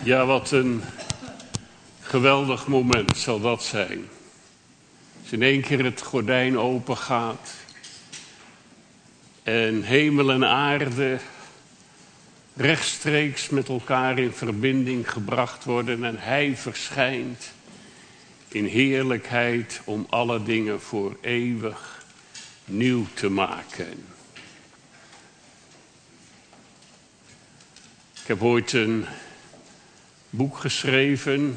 Ja, wat een geweldig moment zal dat zijn. Als in één keer het gordijn open gaat en hemel en aarde rechtstreeks met elkaar in verbinding gebracht worden en hij verschijnt in heerlijkheid om alle dingen voor eeuwig nieuw te maken. Ik heb ooit een boek geschreven,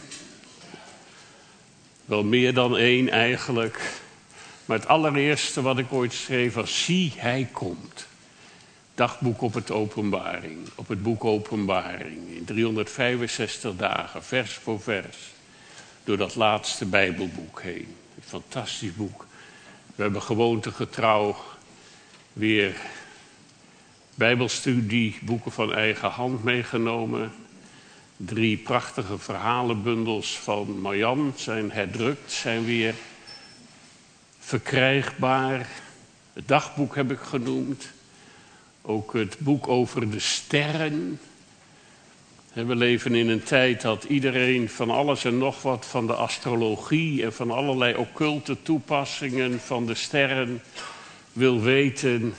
wel meer dan één eigenlijk. Maar het allereerste wat ik ooit schreef was: zie, hij komt. Dagboek op het boek Openbaring. In 365 dagen, vers voor vers. Door dat laatste Bijbelboek heen. Een fantastisch boek. We hebben gewoontegetrouw weer Bijbelstudie, boeken van eigen hand meegenomen. 3 prachtige verhalenbundels van Marjan zijn herdrukt, zijn weer verkrijgbaar. Het dagboek heb ik genoemd. Ook het boek over de sterren. We leven in een tijd dat iedereen van alles en nog wat van de astrologie en van allerlei occulte toepassingen van de sterren wil weten.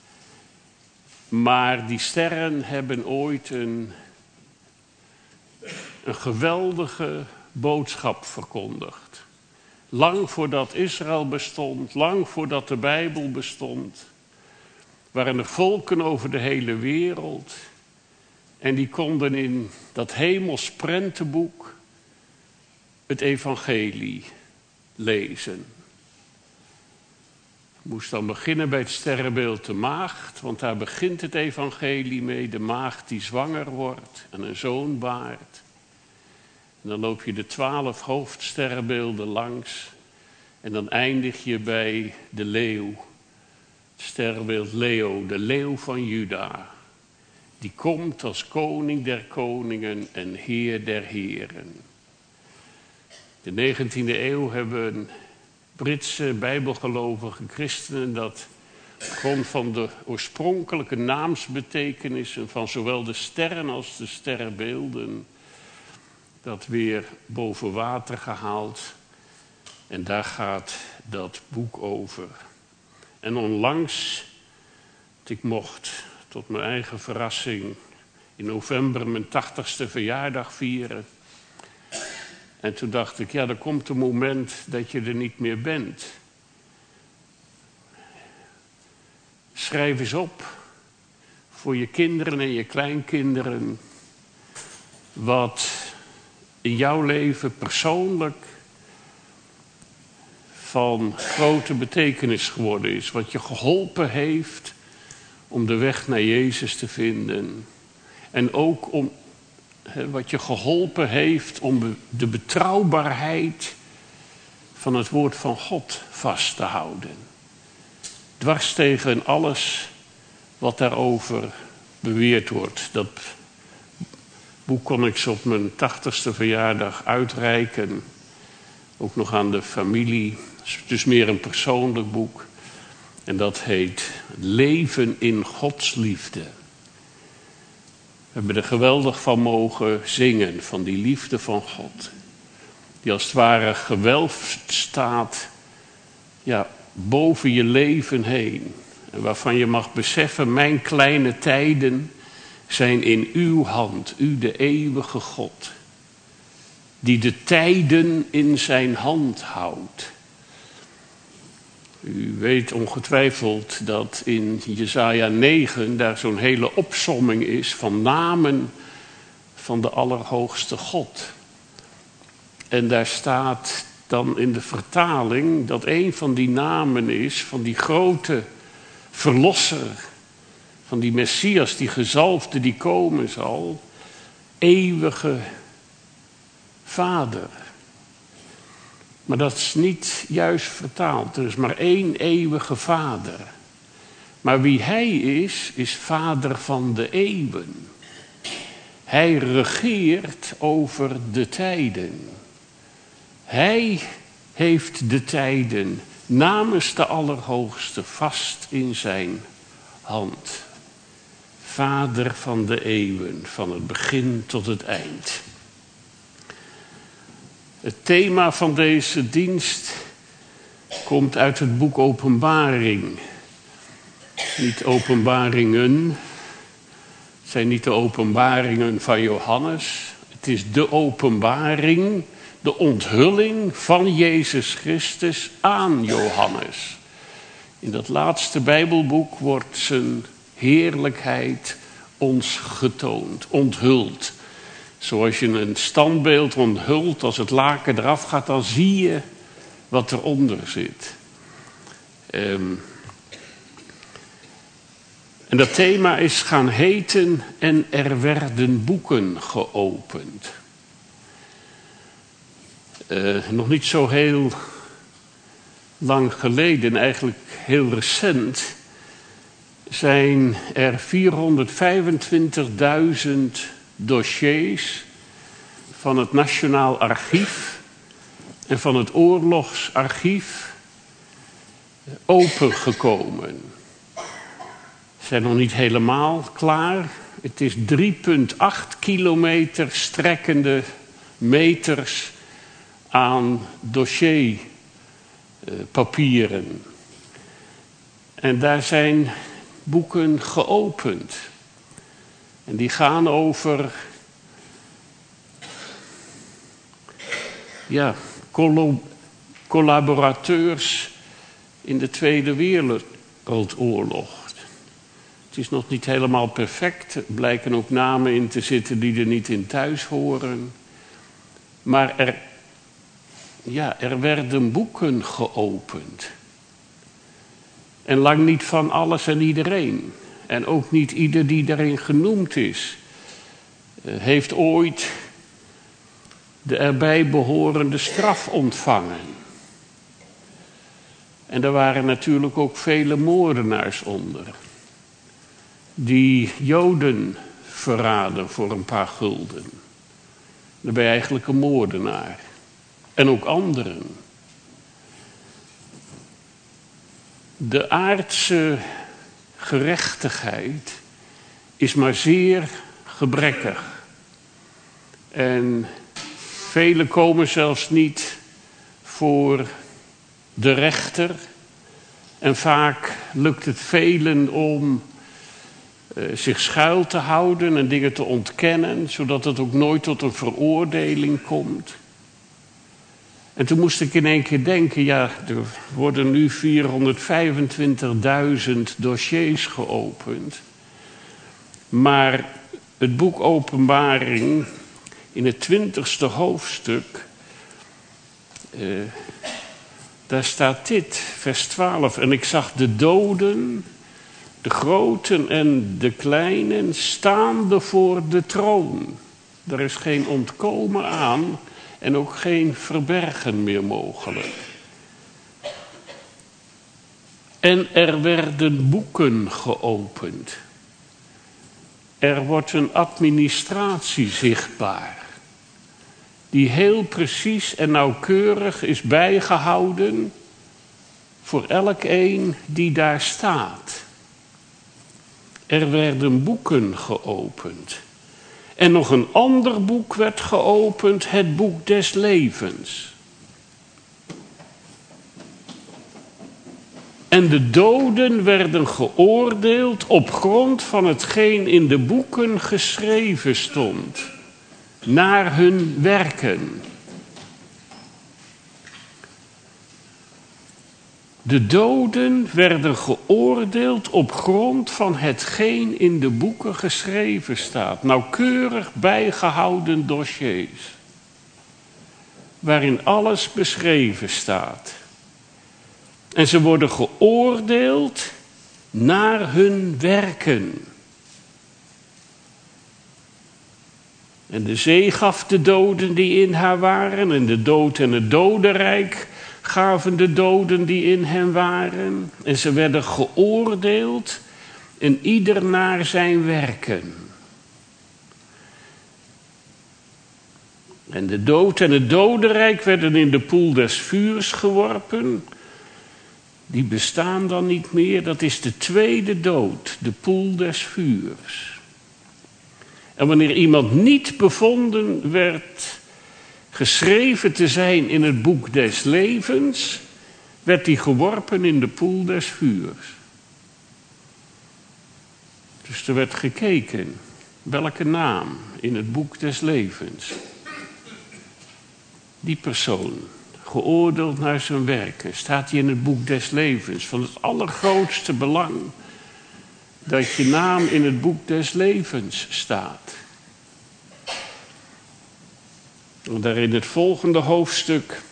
Maar die sterren hebben ooit een geweldige boodschap verkondigd. Lang voordat Israël bestond, lang voordat de Bijbel bestond, waren er volken over de hele wereld. En die konden in dat hemels prentenboek het evangelie lezen. Ik moest dan beginnen bij het sterrenbeeld de maagd, want daar begint het evangelie mee. De maagd die zwanger wordt en een zoon baart. En dan loop je de 12 hoofdsterrenbeelden langs. En dan eindig je bij de leeuw. Het sterrenbeeld Leo, de leeuw van Juda. Die komt als koning der koningen en heer der heren. In de 19e eeuw hebben Britse bijbelgelovige christenen dat op grond van de oorspronkelijke naamsbetekenissen van zowel de sterren als de sterrenbeelden dat weer boven water gehaald. En daar gaat dat boek over. En onlangs, ik mocht tot mijn eigen verrassing in november mijn 80ste verjaardag vieren. En toen dacht ik, ja, er komt een moment dat je er niet meer bent. Schrijf eens op voor je kinderen en je kleinkinderen wat in jouw leven persoonlijk van grote betekenis geworden is. Wat je geholpen heeft om de weg naar Jezus te vinden. En ook om wat je geholpen heeft om de betrouwbaarheid van het woord van God vast te houden. Dwars tegen alles wat daarover beweerd wordt. Dat boek kon ik zo op mijn 80ste verjaardag uitreiken. Ook nog aan de familie. Het is dus meer een persoonlijk boek. En dat heet Leven in Gods liefde. We hebben er geweldig van mogen zingen, van die liefde van God. Die als het ware gewelfd staat, ja, boven je leven heen. En waarvan je mag beseffen, mijn kleine tijden zijn in uw hand, u de eeuwige God. Die de tijden in zijn hand houdt. U weet ongetwijfeld dat in Jesaja 9 daar zo'n hele opsomming is van namen van de Allerhoogste God. En daar staat dan in de vertaling dat een van die namen is van die grote verlosser, van die Messias, die gezalfde die komen zal, eeuwige Vader. Maar dat is niet juist vertaald. Er is maar één eeuwige Vader. Maar wie hij is, is Vader van de eeuwen. Hij regeert over de tijden. Hij heeft de tijden namens de Allerhoogste vast in zijn hand. Vader van de eeuwen, van het begin tot het eind. Het thema van deze dienst komt uit het boek Openbaring. Niet openbaringen, het zijn niet de openbaringen van Johannes. Het is de openbaring, de onthulling van Jezus Christus aan Johannes. In dat laatste Bijbelboek wordt zijn heerlijkheid ons getoond, onthuld. Zoals je een standbeeld onthult, als het laken eraf gaat, dan zie je wat eronder zit. En dat thema is gaan heten en er werden boeken geopend. Nog niet zo heel lang geleden, eigenlijk heel recent, zijn er 425.000 dossiers van het Nationaal Archief en van het Oorlogsarchief opengekomen. Ze zijn nog niet helemaal klaar. Het is 3,8 kilometer strekkende meters aan dossierpapieren. En daar zijn boeken geopend. En die gaan over collaborateurs in de Tweede Wereldoorlog. Het is nog niet helemaal perfect. Er blijken ook namen in te zitten die er niet in thuis horen. Maar er werden boeken geopend. En lang niet van alles en iedereen. En ook niet ieder die daarin genoemd is, heeft ooit de erbij behorende straf ontvangen. En er waren natuurlijk ook vele moordenaars onder, die Joden verraden voor een paar gulden. Dan ben je eigenlijk een moordenaar. En ook anderen. De aardse gerechtigheid is maar zeer gebrekkig. En velen komen zelfs niet voor de rechter. En vaak lukt het velen om zich schuil te houden en dingen te ontkennen, zodat het ook nooit tot een veroordeling komt. En toen moest ik in één keer denken, er worden nu 425.000 dossiers geopend. Maar het boek Openbaring, in het 20e hoofdstuk, daar staat dit, vers 12. En ik zag de doden, de groten en de kleinen, staande voor de troon. Er is geen ontkomen aan en ook geen verbergen meer mogelijk. En er werden boeken geopend. Er wordt een administratie zichtbaar, die heel precies en nauwkeurig is bijgehouden voor elk een die daar staat. Er werden boeken geopend. En nog een ander boek werd geopend, het boek des levens. En de doden werden geoordeeld op grond van hetgeen in de boeken geschreven stond, naar hun werken. De doden werden geoordeeld op grond van hetgeen in de boeken geschreven staat. Nauwkeurig bijgehouden dossiers. Waarin alles beschreven staat. En ze worden geoordeeld naar hun werken. En de zee gaf de doden die in haar waren. En de dood en het dodenrijk gaven de doden die in hen waren. En ze werden geoordeeld en ieder naar zijn werken. En de dood en het dodenrijk werden in de poel des vuurs geworpen. Die bestaan dan niet meer. Dat is de tweede dood, de poel des vuurs. En wanneer iemand niet bevonden werd geschreven te zijn in het boek des levens, werd hij geworpen in de poel des vuurs. Dus er werd gekeken, welke naam in het boek des levens. Die persoon, geoordeeld naar zijn werken, staat hij in het boek des levens. Van het allergrootste belang dat je naam in het boek des levens staat. En daar in het volgende hoofdstuk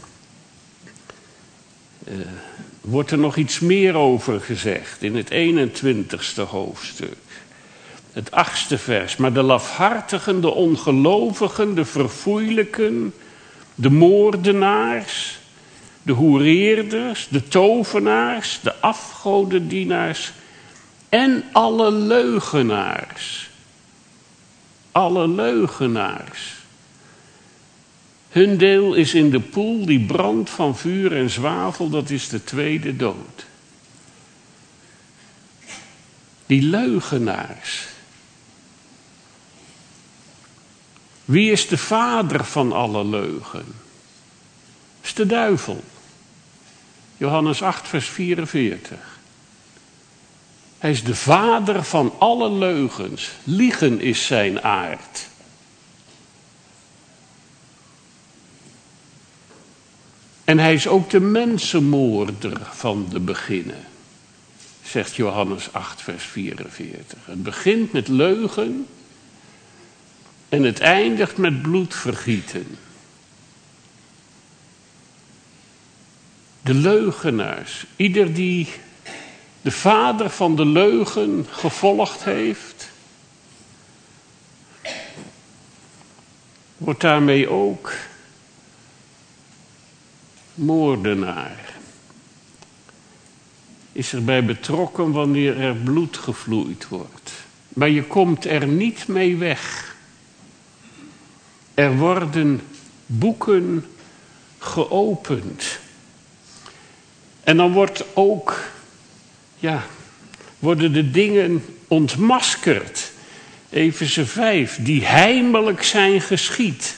wordt er nog iets meer over gezegd. In het 21ste hoofdstuk. Het 8e vers. Maar de lafhartigen, de ongelovigen, de verfoeilijken, de moordenaars, de hoereerders, de tovenaars, de afgodendienaars en alle leugenaars. Alle leugenaars. Hun deel is in de poel die brandt van vuur en zwavel, dat is de tweede dood. Die leugenaars. Wie is de vader van alle leugen? Dat is de duivel. Johannes 8, vers 44. Hij is de vader van alle leugens. Liegen is zijn aard. En hij is ook de mensenmoorder van de beginnen, zegt Johannes 8, vers 44. Het begint met leugen en het eindigt met bloedvergieten. De leugenaars, ieder die de vader van de leugen gevolgd heeft, wordt daarmee ook moordenaar. Is erbij betrokken wanneer er bloed gevloeid wordt. Maar je komt er niet mee weg. Er worden boeken geopend. En dan worden de dingen ontmaskerd. Efeze 5, die heimelijk zijn geschied.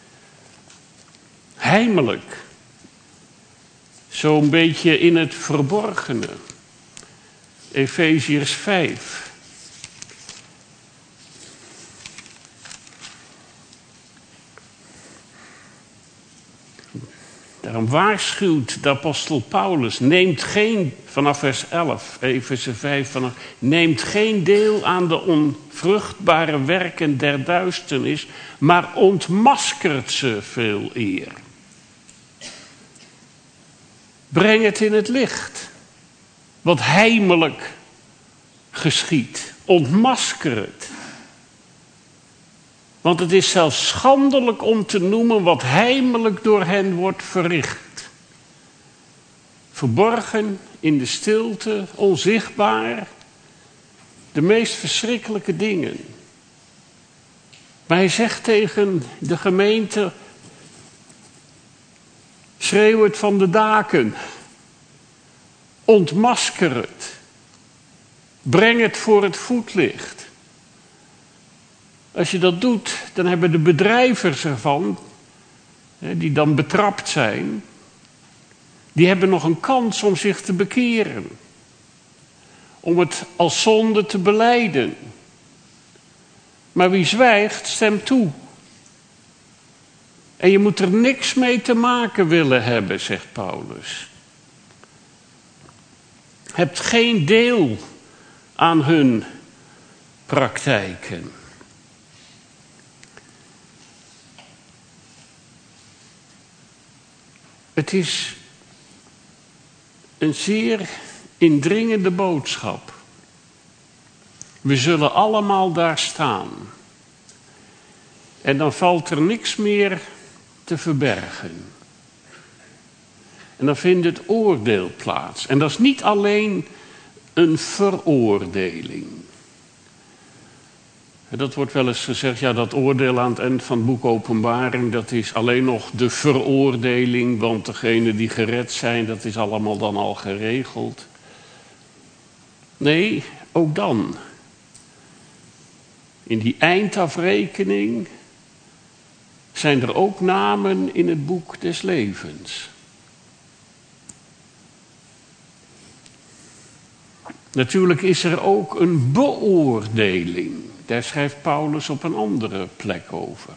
Heimelijk. Zo'n beetje in het verborgene. Efeziërs 5. Daarom waarschuwt de apostel Paulus, vanaf vers 11, Efeze 5, neemt geen deel aan de onvruchtbare werken der duisternis, maar ontmaskert ze veel eer. Breng het in het licht, wat heimelijk geschiedt. Ontmasker het. Want het is zelfs schandelijk om te noemen wat heimelijk door hen wordt verricht. Verborgen, in de stilte, onzichtbaar. De meest verschrikkelijke dingen. Maar hij zegt tegen de gemeente, schreeuw het van de daken. Ontmasker het. Breng het voor het voetlicht. Als je dat doet, dan hebben de bedrijvers ervan, die dan betrapt zijn, die hebben nog een kans om zich te bekeren. Om het als zonde te belijden. Maar wie zwijgt, stemt toe. En je moet er niks mee te maken willen hebben, zegt Paulus. Hebt geen deel aan hun praktijken. Het is een zeer indringende boodschap. We zullen allemaal daar staan. En dan valt er niks meer te verbergen. En dan vindt het oordeel plaats. En dat is niet alleen een veroordeling. Dat wordt wel eens gezegd, ja, dat oordeel aan het eind van het boek Openbaring, dat is alleen nog de veroordeling, want degenen die gered zijn, dat is allemaal dan al geregeld. Nee, ook dan. In die eindafrekening zijn er ook namen in het boek des levens. Natuurlijk is er ook een beoordeling. Daar schrijft Paulus op een andere plek over.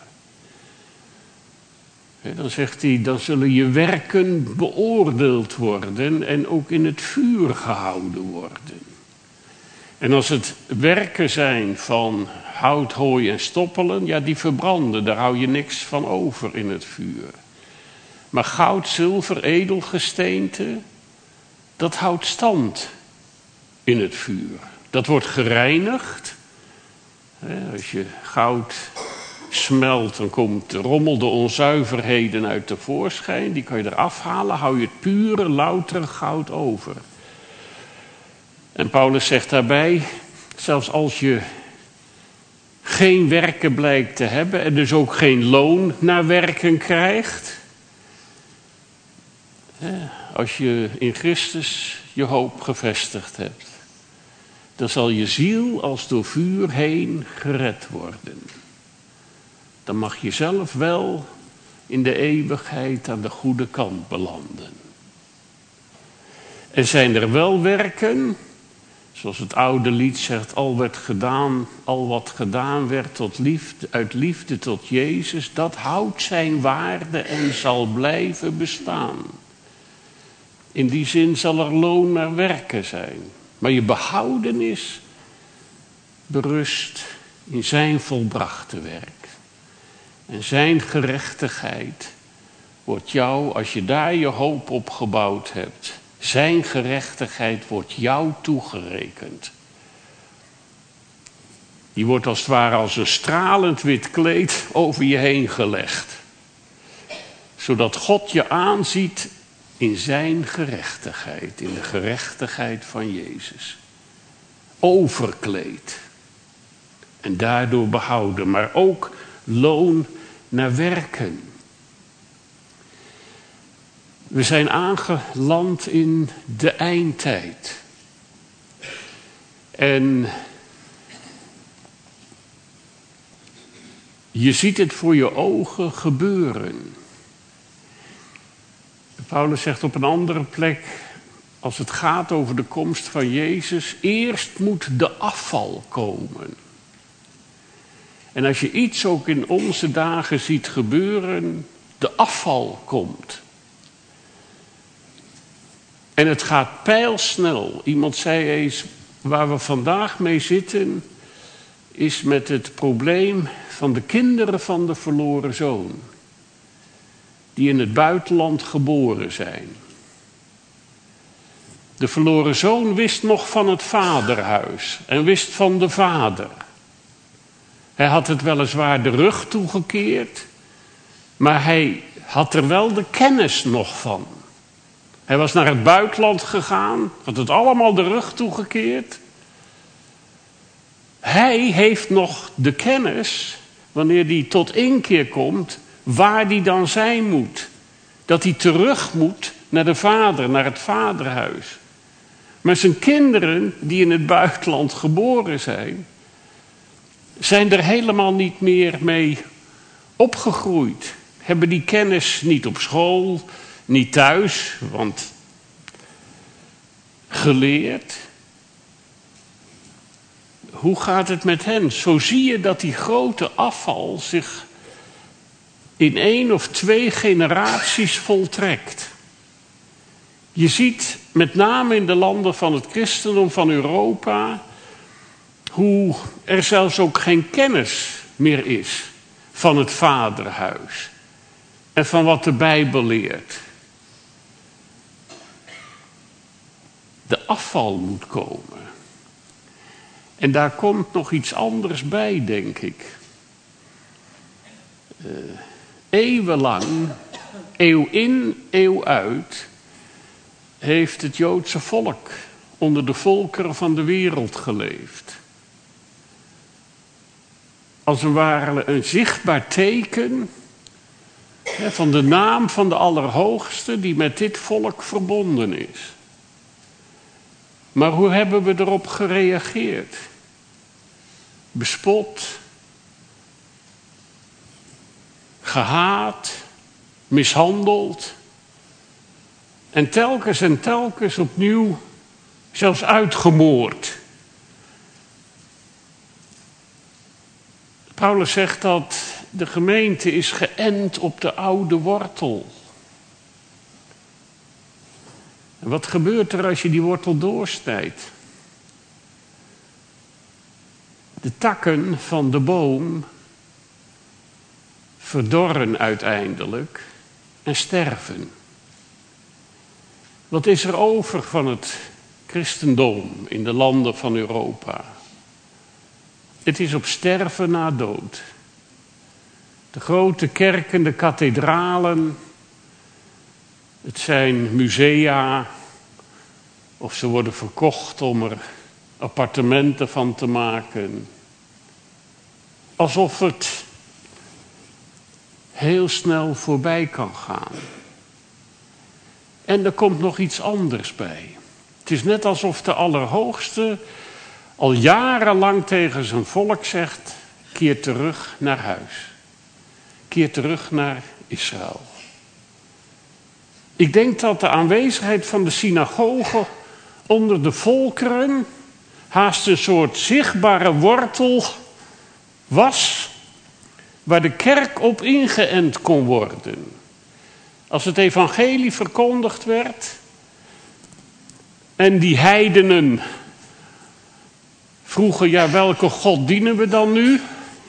Dan zegt hij, dan zullen je werken beoordeeld worden en ook in het vuur gehouden worden. En als het werken zijn van hout, hooi en stoppelen, ja, die verbranden, daar hou je niks van over in het vuur. Maar goud, zilver, edelgesteente, dat houdt stand in het vuur. Dat wordt gereinigd. Als je goud smelt, dan komt de rommel, de onzuiverheden uit tevoorschijn. Die kan je eraf halen, hou je het pure, loutere goud over. En Paulus zegt daarbij, zelfs als je geen werken blijkt te hebben en dus ook geen loon naar werken krijgt. Als je in Christus je hoop gevestigd hebt, dan zal je ziel als door vuur heen gered worden. Dan mag je zelf wel in de eeuwigheid aan de goede kant belanden. En zijn er wel werken, zoals het oude lied zegt, al wat gedaan werd uit liefde tot Jezus, dat houdt zijn waarde en zal blijven bestaan. In die zin zal er loon naar werken zijn. Maar je behoudenis berust in zijn volbrachte werk. En zijn gerechtigheid wordt jou, als je daar je hoop op gebouwd hebt, zijn gerechtigheid wordt jou toegerekend. Die wordt als het ware als een stralend wit kleed over je heen gelegd. Zodat God je aanziet in zijn gerechtigheid, in de gerechtigheid van Jezus. Overkleed. En daardoor behouden, maar ook loon naar werken. We zijn aangeland in de eindtijd. En je ziet het voor je ogen gebeuren. Paulus zegt op een andere plek, als het gaat over de komst van Jezus, eerst moet de afval komen. En als je iets ook in onze dagen ziet gebeuren, de afval komt. En het gaat pijlsnel. Iemand zei eens, waar we vandaag mee zitten, is met het probleem van de kinderen van de verloren zoon. Die in het buitenland geboren zijn. De verloren zoon wist nog van het vaderhuis en wist van de vader. Hij had het weliswaar de rug toegekeerd, maar hij had er wel de kennis nog van. Hij was naar het buitenland gegaan, had het allemaal de rug toegekeerd. Hij heeft nog de kennis, wanneer hij tot inkeer komt, waar hij dan zijn moet. Dat hij terug moet naar de vader, naar het vaderhuis. Maar zijn kinderen die in het buitenland geboren zijn er helemaal niet meer mee opgegroeid. Hebben die kennis niet op school, niet thuis, want geleerd. Hoe gaat het met hen? Zo zie je dat die grote afval zich in 1 of 2 generaties voltrekt. Je ziet met name in de landen van het christendom van Europa hoe er zelfs ook geen kennis meer is van het vaderhuis en van wat de Bijbel leert. De afval moet komen. En daar komt nog iets anders bij, denk ik. Eeuwenlang, eeuw in, eeuw uit, heeft het Joodse volk onder de volkeren van de wereld geleefd. Als het ware een zichtbaar teken van de naam van de Allerhoogste die met dit volk verbonden is. Maar hoe hebben we erop gereageerd? Bespot, gehaat, mishandeld. En telkens opnieuw zelfs uitgemoord. Paulus zegt dat de gemeente is geënt op de oude wortel. En wat gebeurt er als je die wortel doorsnijdt? De takken van de boom verdorren uiteindelijk en sterven. Wat is er over van het christendom in de landen van Europa? Het is op sterven na dood. De grote kerken, de kathedralen, het zijn musea of ze worden verkocht om er appartementen van te maken. Alsof het heel snel voorbij kan gaan. En er komt nog iets anders bij. Het is net alsof de Allerhoogste al jarenlang tegen zijn volk zegt: keer terug naar huis. Keer terug naar Israël. Ik denk dat de aanwezigheid van de synagoge onder de volkeren haast een soort zichtbare wortel was waar de kerk op ingeënt kon worden. Als het evangelie verkondigd werd en die heidenen vroegen: ja, welke God dienen we dan nu?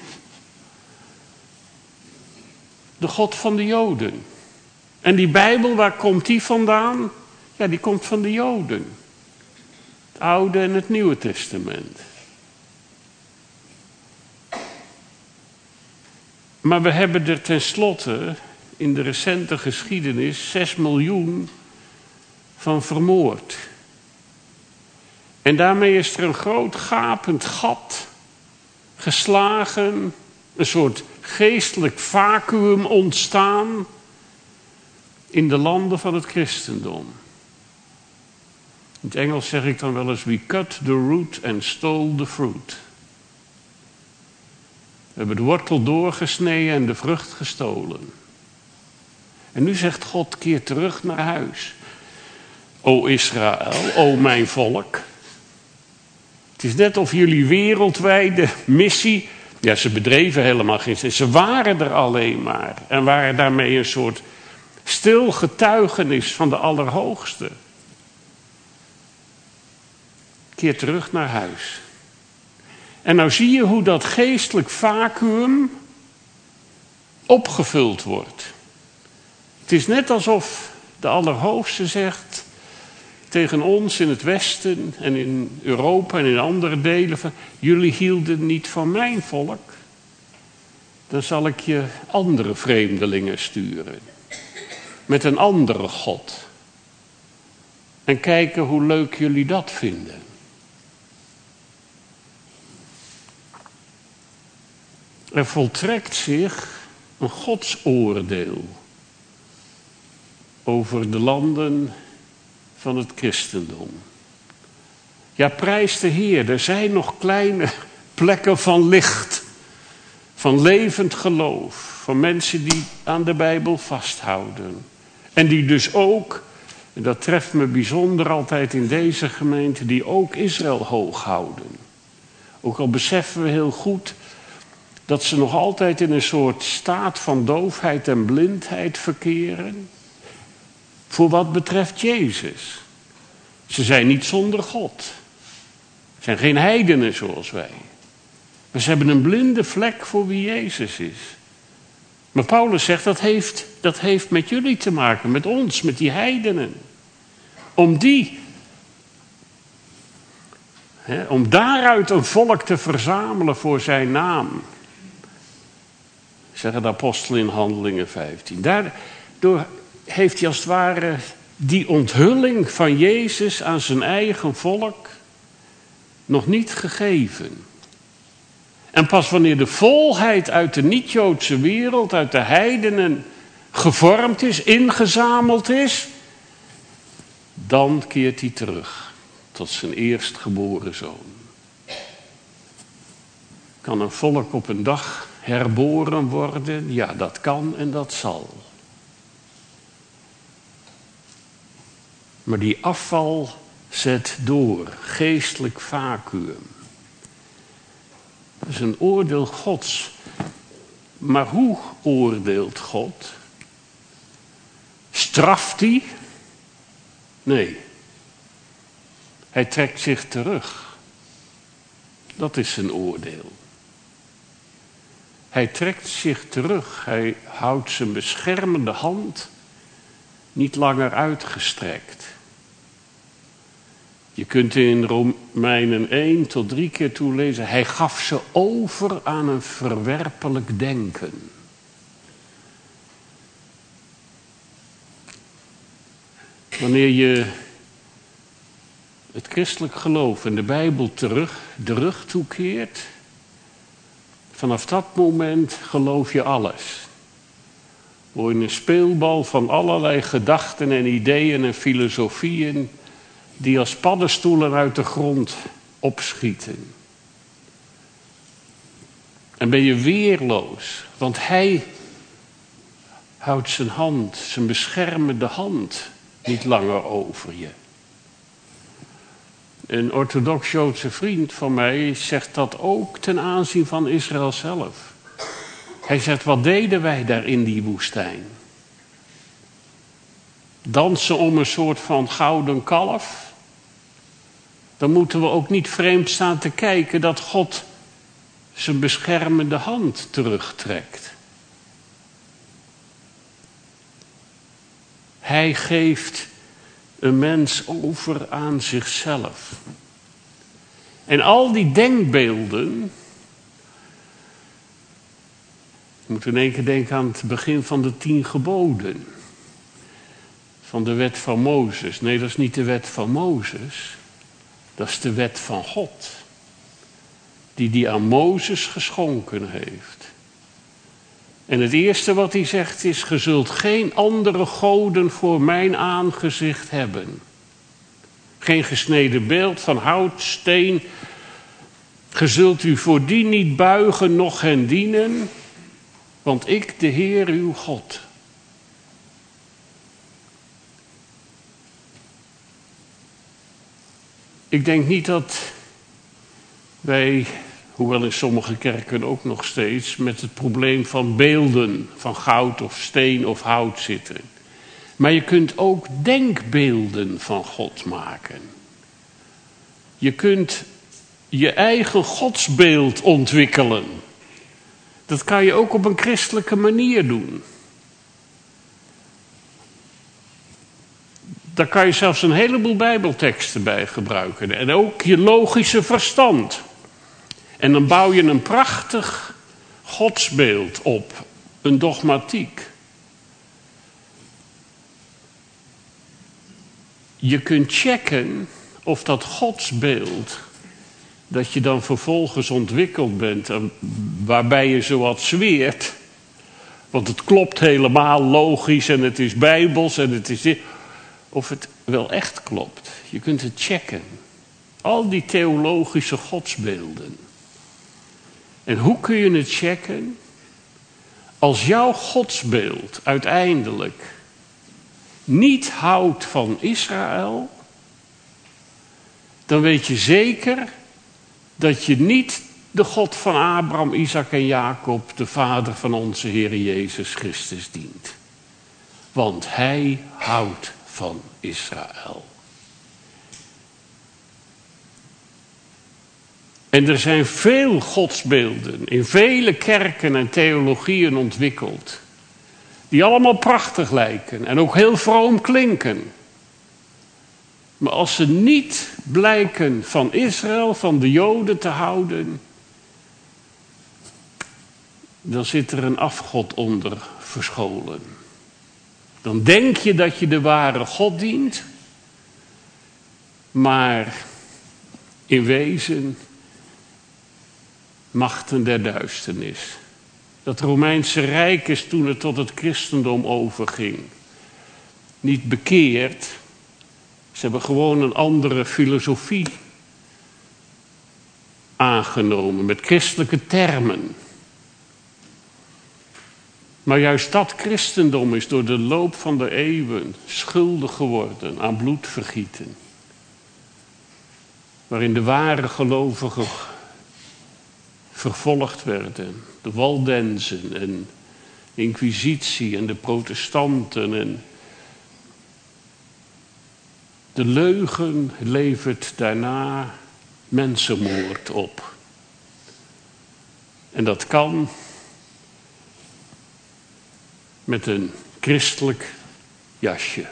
De God van de Joden. En die Bijbel, waar komt die vandaan? Ja, die komt van de Joden. Het Oude en het Nieuwe Testament. Maar we hebben er tenslotte in de recente geschiedenis 6 miljoen van vermoord. En daarmee is er een groot gapend gat geslagen, een soort geestelijk vacuüm ontstaan in de landen van het christendom. In het Engels zeg ik dan wel eens: we cut the root and stole the fruit. We hebben de wortel doorgesneden en de vrucht gestolen. En nu zegt God: keer terug naar huis. O Israël, o mijn volk. Het is net of jullie wereldwijde missie... Ja, ze bedreven helemaal geen... Ze waren er alleen maar. En waren daarmee een soort stil getuigenis van de Allerhoogste. Keer terug naar huis. En nou zie je hoe dat geestelijk vacuüm opgevuld wordt. Het is net alsof de Allerhoogste zegt tegen ons in het Westen en in Europa en in andere delen van: jullie hielden niet van mijn volk. Dan zal ik je andere vreemdelingen sturen. Met een andere God. En kijken hoe leuk jullie dat vinden. Er voltrekt zich een godsoordeel over de landen van het christendom. Ja, prijs de Heer, er zijn nog kleine plekken van licht, van levend geloof, van mensen die aan de Bijbel vasthouden. En die dus ook, en dat treft me bijzonder altijd in deze gemeente, die ook Israël hoog houden. Ook al beseffen we heel goed dat ze nog altijd in een soort staat van doofheid en blindheid verkeren. Voor wat betreft Jezus. Ze zijn niet zonder God. Ze zijn geen heidenen zoals wij. Maar ze hebben een blinde vlek voor wie Jezus is. Maar Paulus zegt, dat heeft met jullie te maken, met ons, met die heidenen. Om daaruit een volk te verzamelen voor zijn naam. Zeggen de apostelen in Handelingen 15. Daardoor heeft hij als het ware die onthulling van Jezus aan zijn eigen volk nog niet gegeven. En pas wanneer de volheid uit de niet-Joodse wereld, uit de heidenen gevormd is, ingezameld is, dan keert hij terug tot zijn eerstgeboren zoon. Kan een volk op een dag herboren worden? Ja, dat kan en dat zal. Maar die afval zet door, geestelijk vacuüm. Dat is een oordeel Gods. Maar hoe oordeelt God? Straft hij? Nee. Hij trekt zich terug. Dat is zijn oordeel. Hij trekt zich terug. Hij houdt zijn beschermende hand niet langer uitgestrekt. Je kunt in Romeinen 1 tot 3 keer toelezen. Hij gaf ze over aan een verwerpelijk denken. Wanneer je het christelijk geloof en de Bijbel de rug toekeert, vanaf dat moment geloof je alles. Word je een speelbal van allerlei gedachten en ideeën en filosofieën die als paddenstoelen uit de grond opschieten. En ben je weerloos, want hij houdt zijn hand, zijn beschermende hand, niet langer over je. Een orthodox-Joodse vriend van mij zegt dat ook ten aanzien van Israël zelf. Hij zegt, wat deden wij daar in die woestijn? Dansen om een soort van gouden kalf? Dan moeten we ook niet vreemd staan te kijken dat God zijn beschermende hand terugtrekt. Hij geeft een mens over aan zichzelf. En al die denkbeelden, ik moet in één keer denken aan het begin van de 10 geboden. Van de wet van Mozes. Nee, dat is niet de wet van Mozes. Dat is de wet van God. Die aan Mozes geschonken heeft. En het eerste wat hij zegt is, ge zult geen andere goden voor mijn aangezicht hebben. Geen gesneden beeld van hout, steen. Ge zult u voor die niet buigen, noch hen dienen. Want ik, de Heer, uw God. Ik denk niet dat wij, hoewel in sommige kerken ook nog steeds, met het probleem van beelden, van goud of steen of hout zitten. Maar je kunt ook denkbeelden van God maken. Je kunt je eigen godsbeeld ontwikkelen. Dat kan je ook op een christelijke manier doen. Daar kan je zelfs een heleboel Bijbelteksten bij gebruiken. En ook je logische verstand. En dan bouw je een prachtig godsbeeld op. Een dogmatiek. Je kunt checken of dat godsbeeld, dat je dan vervolgens ontwikkeld bent, waarbij je zowat zweert, want het klopt helemaal logisch en het is bijbels en het is dit, of het wel echt klopt. Je kunt het checken. Al die theologische godsbeelden. En hoe kun je het checken? Als jouw godsbeeld uiteindelijk niet houdt van Israël, dan weet je zeker dat je niet de God van Abraham, Isaac en Jacob, de Vader van onze Heer Jezus Christus dient. Want hij houdt van Israël. En er zijn veel godsbeelden in vele kerken en theologieën ontwikkeld, die allemaal prachtig lijken en ook heel vroom klinken. Maar als ze niet blijken van Israël, van de Joden te houden, dan zit er een afgod onder verscholen. Dan denk je dat je de ware God dient, maar in wezen machten der duisternis. Dat Romeinse Rijk is, toen het tot het christendom overging, niet bekeerd. Ze hebben gewoon een andere filosofie aangenomen met christelijke termen. Maar juist dat christendom is door de loop van de eeuwen schuldig geworden aan bloedvergieten. Waarin de ware gelovigen vervolgd werden. De Waldenzen en de Inquisitie en de protestanten. En de leugen levert daarna mensenmoord op. En dat kan met een christelijk jasje.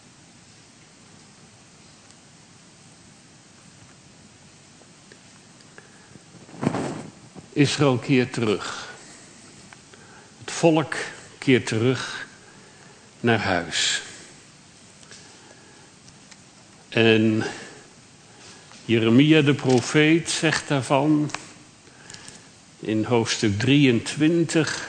Israël keert terug. Het volk keert terug naar huis. En Jeremia de profeet zegt daarvan in hoofdstuk 23...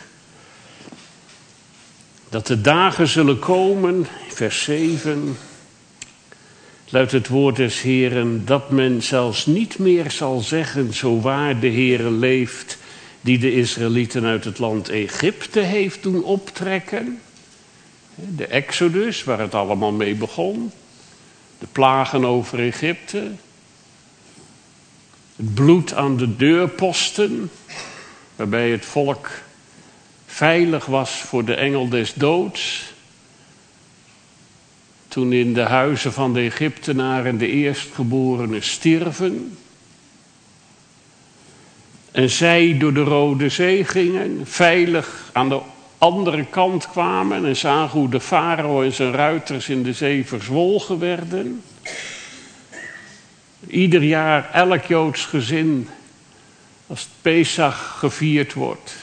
dat de dagen zullen komen, vers 7, luidt het woord des Heeren, dat men zelfs niet meer zal zeggen, zo waar de Heere leeft, die de Israëlieten uit het land Egypte heeft doen optrekken. De Exodus, waar het allemaal mee begon. De plagen over Egypte. Het bloed aan de deurposten, waarbij het volk veilig was voor de engel des doods. Toen in de huizen van de Egyptenaren de eerstgeborenen stierven. En zij door de Rode Zee gingen, veilig aan de andere kant kwamen en zagen hoe de farao en zijn ruiters in de zee verzwolgen werden. Ieder jaar elk Joods gezin, als het Pesach gevierd wordt,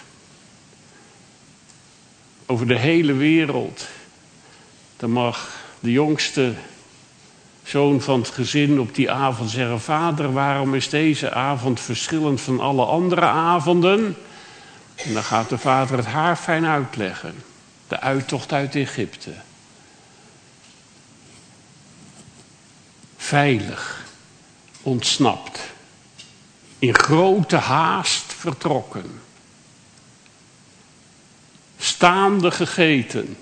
over de hele wereld, dan mag de jongste zoon van het gezin op die avond zeggen: vader, waarom is deze avond verschillend van alle andere avonden? En dan gaat de vader het haar fijn uitleggen. De uittocht uit Egypte. Veilig, ontsnapt, in grote haast vertrokken. Staande gegeten.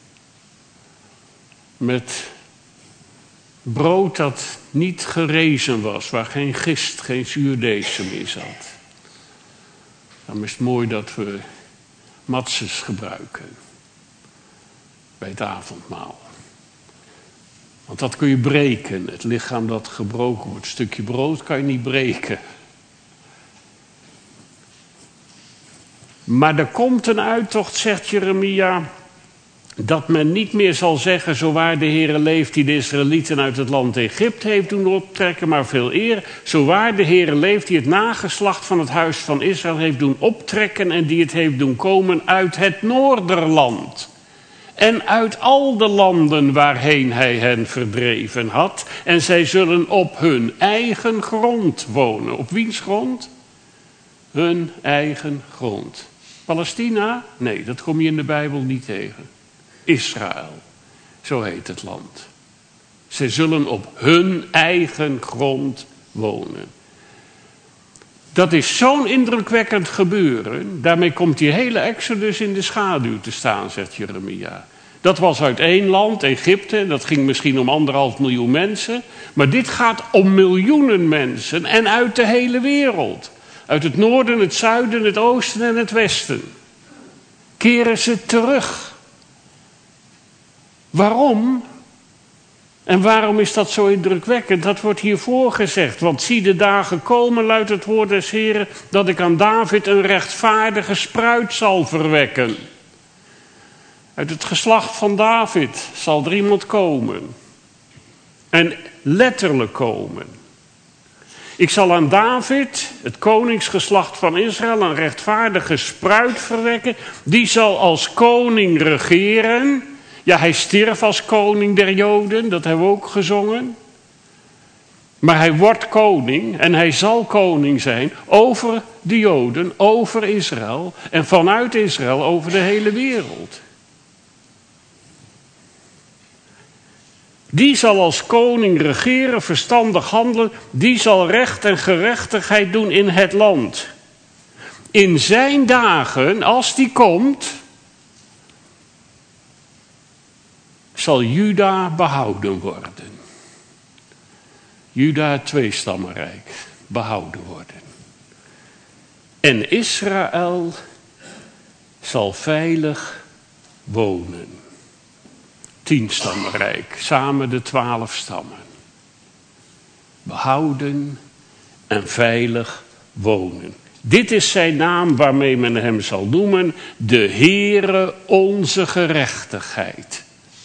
Met brood dat niet gerezen was, waar geen gist, geen zuurdesem in zat. Dan is het mooi dat we matzes gebruiken bij het avondmaal. Want dat kun je breken. Het lichaam dat gebroken wordt, een stukje brood kan je niet breken. Maar er komt een uittocht, zegt Jeremia, dat men niet meer zal zeggen, zo waar de Heere leeft die de Israëlieten uit het land Egypte heeft doen optrekken, maar veel eer, zo waar de Heere leeft die het nageslacht van het huis van Israël heeft doen optrekken en die het heeft doen komen uit het Noorderland. En uit al de landen waarheen hij hen verdreven had. En zij zullen op hun eigen grond wonen. Op wiens grond? Hun eigen grond. Palestina? Nee, dat kom je in de Bijbel niet tegen. Israël, zo heet het land. Zij zullen op hun eigen grond wonen. Dat is zo'n indrukwekkend gebeuren. Daarmee komt die hele Exodus in de schaduw te staan, zegt Jeremia. Dat was uit één land, Egypte. Dat ging misschien om 1,5 miljoen mensen. Maar dit gaat om miljoenen mensen en uit de hele wereld. Uit het noorden, het zuiden, het oosten en het westen. Keren ze terug. Waarom? En waarom is dat zo indrukwekkend? Dat wordt hiervoor gezegd. Want zie de dagen komen, luidt het woord des Heren, dat ik aan David een rechtvaardige spruit zal verwekken. Uit het geslacht van David zal er iemand komen. En letterlijk komen. Ik zal aan David, het koningsgeslacht van Israël, een rechtvaardige spruit verwekken. Die zal als koning regeren. Ja, hij stierf als koning der Joden, dat hebben we ook gezongen. Maar hij wordt koning en hij zal koning zijn over de Joden, over Israël en vanuit Israël over de hele wereld. Die zal als koning regeren, verstandig handelen, die zal recht en gerechtigheid doen in het land. In zijn dagen, als die komt, zal Juda behouden worden. Juda, het tweestammenrijk, behouden worden. En Israël zal veilig wonen. 10-stammenrijk, samen de 12 stammen. Behouden en veilig wonen. Dit is zijn naam waarmee men hem zal noemen, de Heere onze gerechtigheid.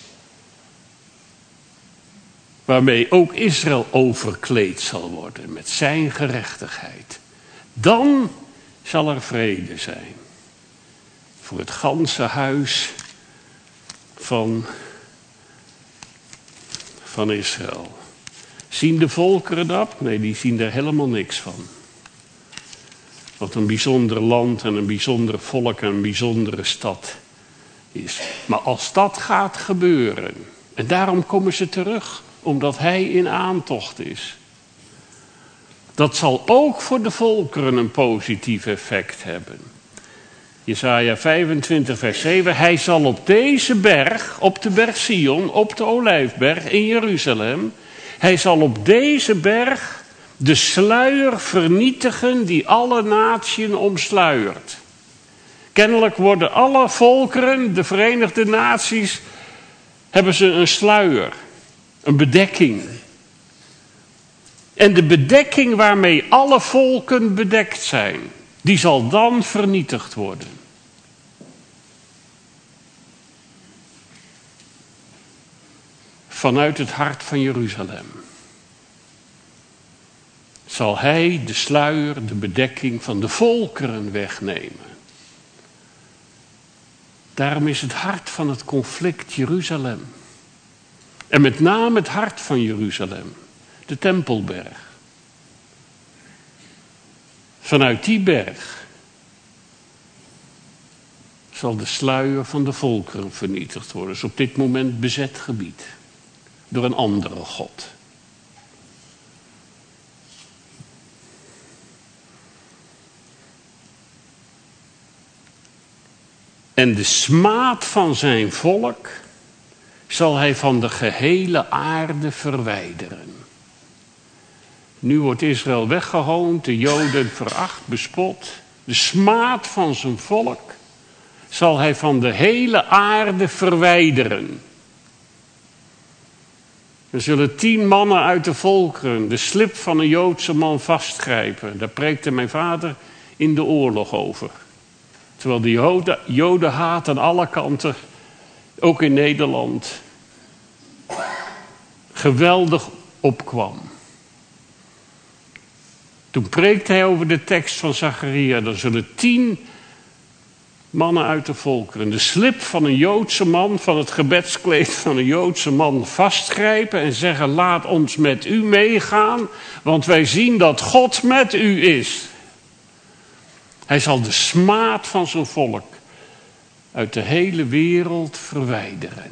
Waarmee ook Israël overkleed zal worden met zijn gerechtigheid. Dan zal er vrede zijn. Voor het ganse huis van Israël. Zien de volkeren dat? Nee, die zien er helemaal niks van. Wat een bijzonder land en een bijzonder volk en een bijzondere stad is. Maar als dat gaat gebeuren, en daarom komen ze terug, omdat hij in aantocht is. Dat zal ook voor de volkeren een positief effect hebben. Jesaja 25 vers 7. Hij zal op deze berg, op de berg Sion, op de Olijfberg in Jeruzalem. Hij zal op deze berg de sluier vernietigen die alle natieën omsluiert. Kennelijk worden alle volkeren, de Verenigde Naties, hebben ze een sluier, een bedekking. En de bedekking waarmee alle volken bedekt zijn, die zal dan vernietigd worden. Vanuit het hart van Jeruzalem zal hij de sluier, de bedekking van de volkeren wegnemen. Daarom is het hart van het conflict Jeruzalem. En met name het hart van Jeruzalem, de Tempelberg. Vanuit die berg zal de sluier van de volkeren vernietigd worden. Dat is op dit moment bezet gebied door een andere God. En de smaad van zijn volk zal hij van de gehele aarde verwijderen. Nu wordt Israël weggehoond, de Joden veracht, bespot. De smaad van zijn volk zal hij van de hele aarde verwijderen. Er zullen 10 mannen uit de volkeren de slip van een Joodse man vastgrijpen. Daar preekte mijn vader in de oorlog over. Terwijl de Jodenhaat aan alle kanten, ook in Nederland, geweldig opkwam. Toen preekte hij over de tekst van Zacharia. Er zullen 10 mannen uit de volkeren de slip van een Joodse man, van het gebedskleed van een Joodse man vastgrijpen en zeggen: laat ons met u meegaan, want wij zien dat God met u is. Hij zal de smaad van zijn volk uit de hele wereld verwijderen.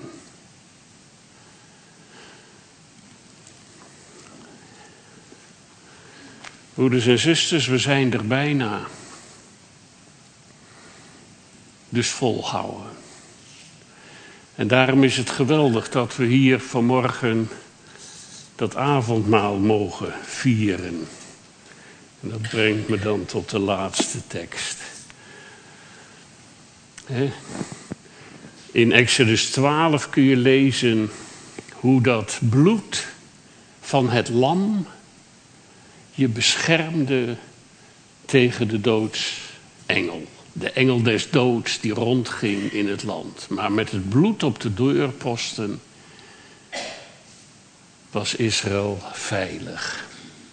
Broeders en zusters, we zijn er bijna. Dus volhouden. En daarom is het geweldig dat we hier vanmorgen dat avondmaal mogen vieren. En dat brengt me dan tot de laatste tekst. In Exodus 12 kun je lezen hoe dat bloed van het lam je beschermde tegen de doodsengel. De engel des doods die rondging in het land. Maar met het bloed op de deurposten was Israël veilig.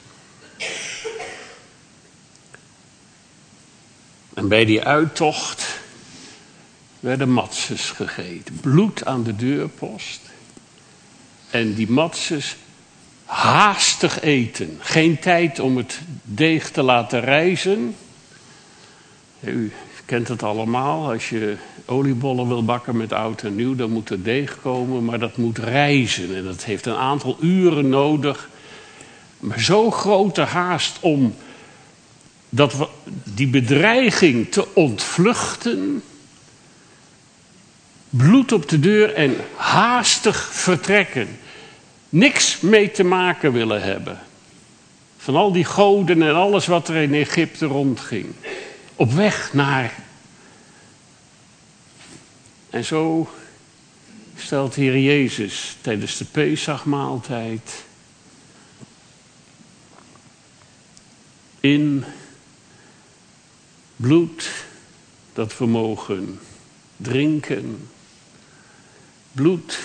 En bij die uittocht werden matzes gegeten. Bloed aan de deurpost. En die matzes haastig eten. Geen tijd om het deeg te laten rijzen. U kent het allemaal. Als je oliebollen wil bakken met oud en nieuw, dan moet er deeg komen. Maar dat moet rijzen. En dat heeft een aantal uren nodig. Maar zo grote haast om die bedreiging te ontvluchten, Bloed op de deur en haastig vertrekken. Niks mee te maken willen hebben. Van al die goden en alles wat er in Egypte rondging. Op weg naar. En zo stelt de Heer Jezus tijdens de Pesachmaaltijd in bloed dat we mogen drinken. Bloed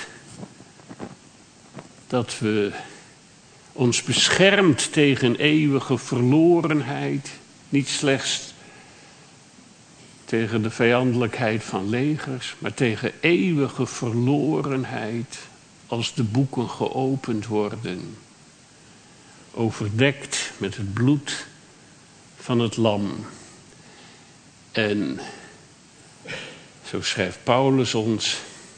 dat we ons beschermt tegen eeuwige verlorenheid. Niet slechts tegen de vijandelijkheid van legers, maar tegen eeuwige verlorenheid als de boeken geopend worden. Overdekt met het bloed van het lam. En zo schrijft Paulus ons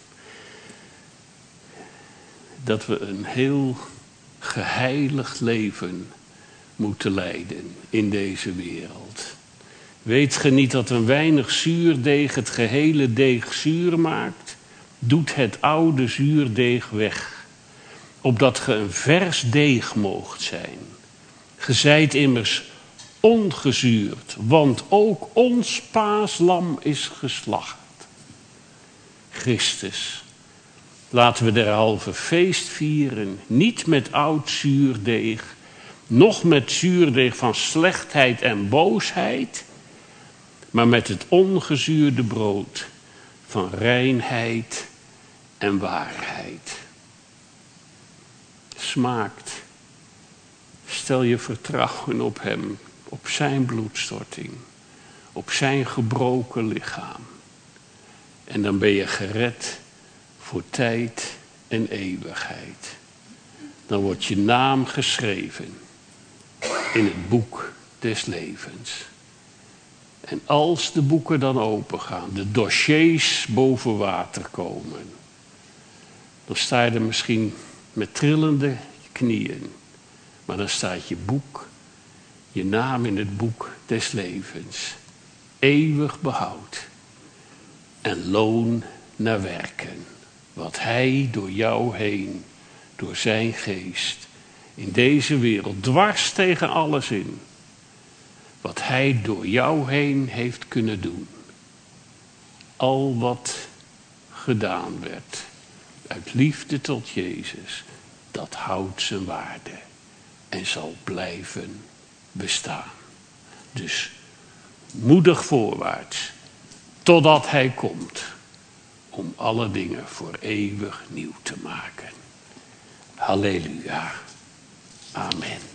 dat we een heel geheiligd leven moeten leiden in deze wereld. Weet ge niet dat een weinig zuurdeeg het gehele deeg zuur maakt? Doet het oude zuurdeeg weg, opdat ge een vers deeg moogt zijn. Ge zijt immers ongezuurd, want ook ons paaslam is geslacht. Christus. Laten we derhalve feest vieren, niet met oud zuurdeeg, noch met zuurdeeg van slechtheid en boosheid, maar met het ongezuurde brood van reinheid en waarheid. Smaakt. Stel je vertrouwen op hem, op zijn bloedstorting, op zijn gebroken lichaam. En dan ben je gered voor tijd en eeuwigheid. Dan wordt je naam geschreven in het boek des levens. En als de boeken dan opengaan, de dossiers boven water komen, dan sta je er misschien met trillende knieën. Maar dan staat je boek, je naam in het boek des levens. Eeuwig behoud en loon naar werken. Wat hij door jou heen, door zijn geest, in deze wereld, dwars tegen alles in. Wat hij door jou heen heeft kunnen doen. Al wat gedaan werd, uit liefde tot Jezus, dat houdt zijn waarde en zal blijven bestaan. Dus moedig voorwaarts, totdat hij komt, om alle dingen voor eeuwig nieuw te maken. Halleluja. Amen.